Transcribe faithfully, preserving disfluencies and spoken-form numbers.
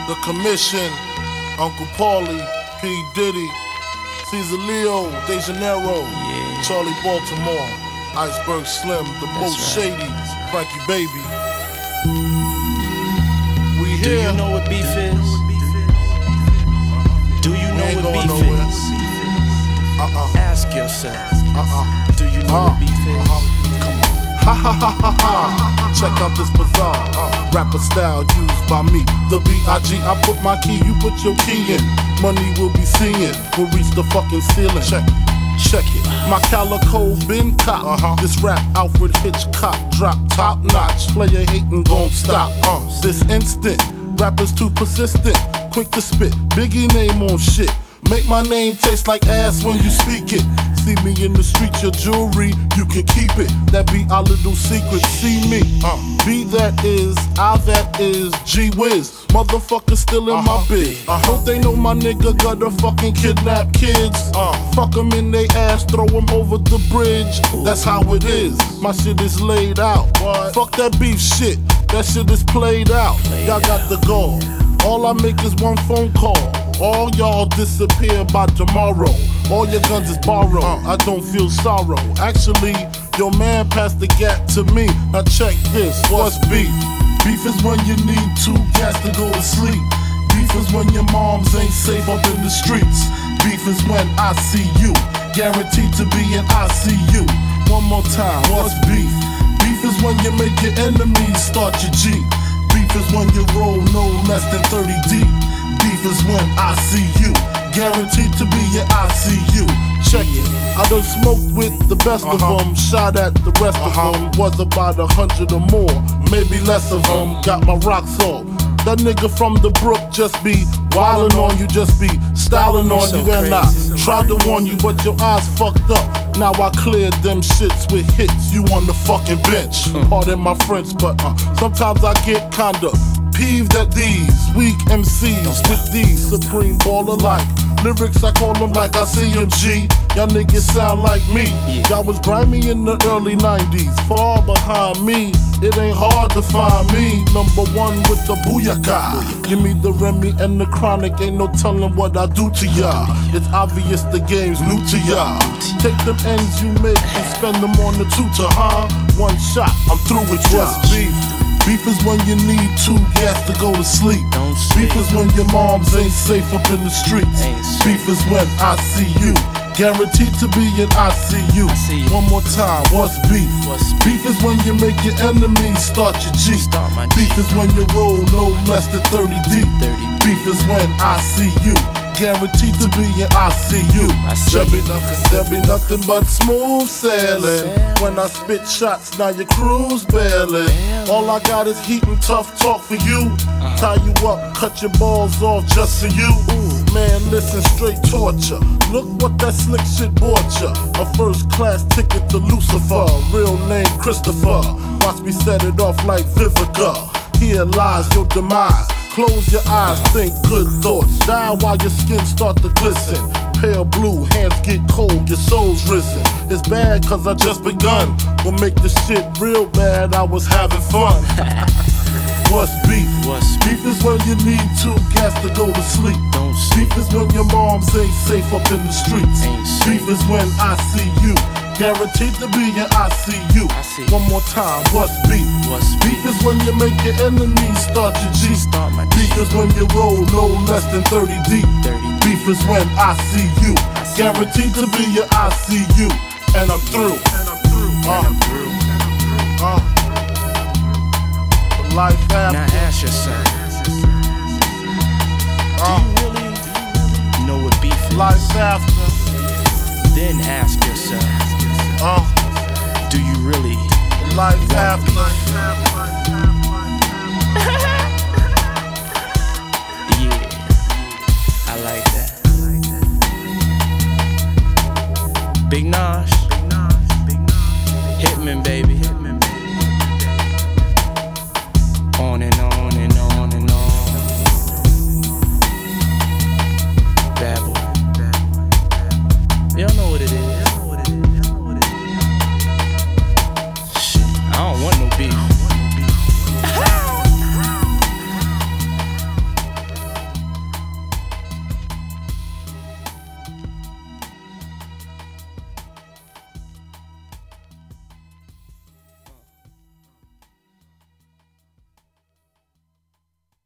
The Commission, Uncle Paulie, P. Diddy, Caesar Leo, De Janeiro, yeah. Charlie Baltimore, Iceberg Slim, The Most right. Shady, Frankie Baby. We Do here. you know what beef is? Do you know ain't what going beef nowhere. is? Uh-uh. Ask yourself. Uh-uh. Do you know Uh, what beef is? uh-huh. Come on. Ha ha ha ha ha. Check out this bizarre uh, rapper style used by me. The B I G, I put my key, you put your key in. Money will be seeing, we'll reach the fucking ceiling. Check it, check it. My calico been cop. Uh-huh. This rap Alfred Hitchcock drop top notch. Player hating gon' stop. Uh, this instant, rappers too persistent, quick to spit. Biggie name on shit. Make my name taste like ass when you speak it. See me in the street, your jewelry, you can keep it. That be our little secret. See me, uh, B that is, I that is, G Wiz. Motherfucker still in uh-huh. my biz. Uh, Don't they know my nigga got to fucking kidnap kids? Uh, fuck them in they ass, throw them over the bridge. That's how it is. My shit is laid out. What? Fuck that beef shit. That shit is played out. Y'all got the goal. All I make is one phone call. All y'all disappear by tomorrow. All your guns is borrowed. I don't feel sorrow. Actually, your man passed the gap to me. Now check this. What's beef? Beef is when you need two cats to go to sleep. Beef is when your moms ain't safe up in the streets. Beef is when I see you, guaranteed to be in I C U. One more time. What's beef? Beef is when you make your enemies start your Jeep. Beef is when you roll no less than thirty deep. Beef is when I see you, guaranteed to be in I C U. Check it, I done smoked with the best uh-huh. of them, shot at the rest uh-huh. of them. Was about a hundred or more, maybe less of them. Got my rocks off. That nigga from the brook just be wildin' on you, just be styling on so you. And I tried to warn you, but your eyes fucked up. Now I cleared them shits with hits. You on the fucking bench. Pardon my French, but uh, sometimes I get kinda peeved at these weak M Cs with these supreme baller like lyrics. I call them like I see them G. Y'all niggas sound like me. Y'all was grimy in the early nineties, far behind me. It ain't hard to find me. Number one with the booyaka. Give me the Remy and the Chronic. Ain't no telling what I do to y'all. It's obvious the game's new to y'all. Take them ends you make and spend them on the tutor, huh? One shot, I'm through with just beef. Beef is when you need two gas to go to sleep. Beef is when your moms ain't safe up in the streets. Beef is when I see you, guaranteed to be in I C U. One more time, what's beef? Beef is when you make your enemies start your G. Beef is when you roll no less than thirty deep. Beef is when I see you, guaranteed to be in I C U. There be nothing, there be nothing but smooth sailing. When I spit shots, now your crew's bailing. All I got is heat and tough talk for you. Tie you up, cut your balls off just for you. Man, listen, straight torture. Look what that slick shit bought ya. A first class ticket to Lucifer. Real name Christopher. Watch me set it off like Vivica. Here lies your demise. Close your eyes, think good thoughts. Die while your skin start to glisten. Pale blue, hands get cold, your soul's risen. It's bad cause I just begun. Will make the shit real bad, I was having fun. What's beef? What's beef is when you need two cats to go to sleep. Don't beef is when your moms ain't safe up in the streets. Beef is when I see you, guaranteed to be in I C U. One more time, what's beef? What's beef is when you make your enemies start your G. Start my beef is when you roll no less than thirty deep. Beef is when I see you, guaranteed to be in I C U. And I'm through. And I'm through. Uh, and I'm through. Uh, life after. Now ask yourself, uh, do you really know what beef is? Life after. Then ask yourself, Uh, do you really life want after.